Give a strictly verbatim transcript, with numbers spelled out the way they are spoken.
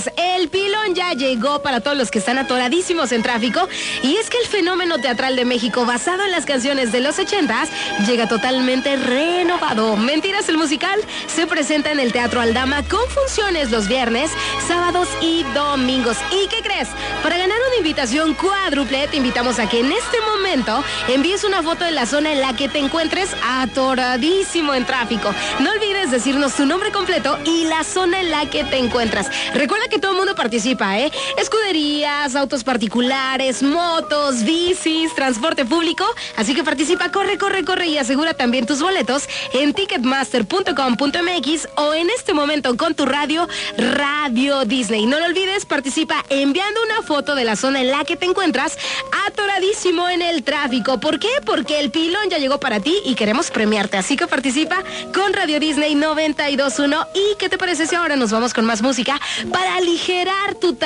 El pilón ya llegó para todos los que están atoradísimos en tráfico, y es que el fenómeno teatral de México basado en las canciones de los ochentas llega totalmente renovado. Mentiras el musical se presenta en el Teatro Aldama con funciones los viernes, sábados y domingos. ¿Y qué crees? Para ganar una invitación cuádruple te invitamos a que en este momento envíes una foto de la zona en la que te encuentres atoradísimo en tráfico. No olvides decirnos tu nombre completo y la zona en la que te encuentras. Recuerda que todo el mundo participa, ¿eh? Escuderías, autos particulares, motos, bicis, transporte público. Así que participa, corre, corre, corre y asegura también tus boletos en ticketmaster punto com punto m x o en este momento con tu radio, Radio Disney. No lo olvides, participa enviando una foto de la zona en la que te encuentras atoradísimo en el tráfico. ¿Por qué? Porque el pilón ya llegó para ti y queremos premiarte. Así que participa con Radio Disney noventa y dos punto uno. ¿Y qué te parece si ahora nos vamos con más música para aligerar tu tarde?